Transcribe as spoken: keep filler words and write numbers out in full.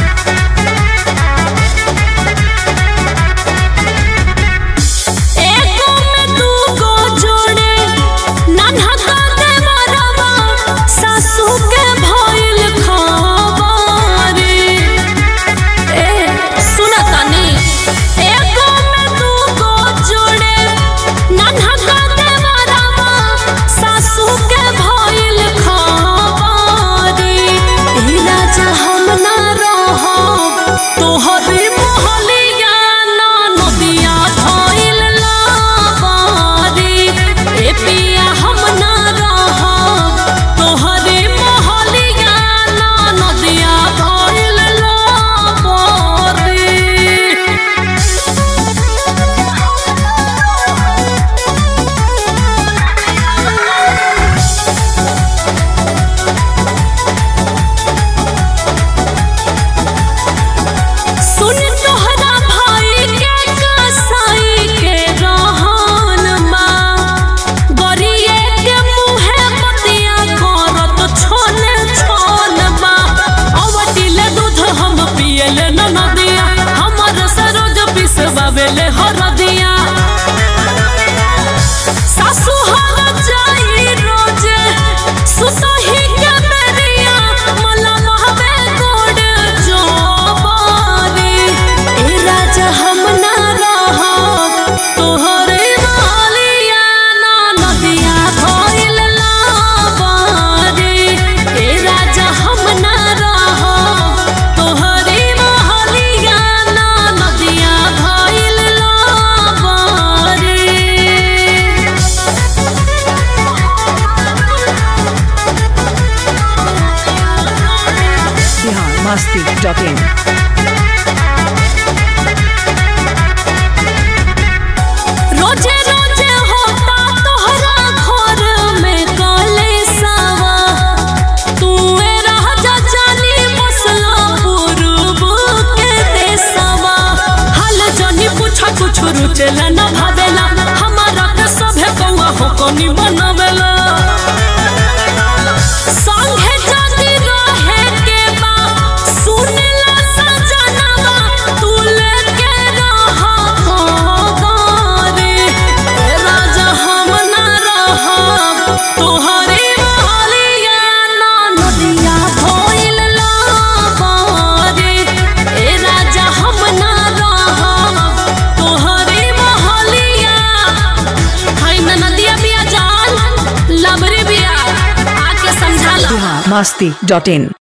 masti dot in. रोजे रोजे होता तोहरा घर में कलेसावा, तू राजा जानी मसला पूर्व के देशवा। हाल जानी पूछा कुछ रुचेला न भावेला, हमारा के सभे कौआ हो कोनी बनावेला। संगे जाती रहे के बा सुनेला सजनवा, तू लेके रहा गोरी। ए राजा हम ना रहब तोहरी महलिया ना नदिया धोइल लाबारी। ए राजा हम ना रहब तोहरी महलिया। हाय ना नदिया बिया जान लबरी बिया आके समझा ला। masti dot in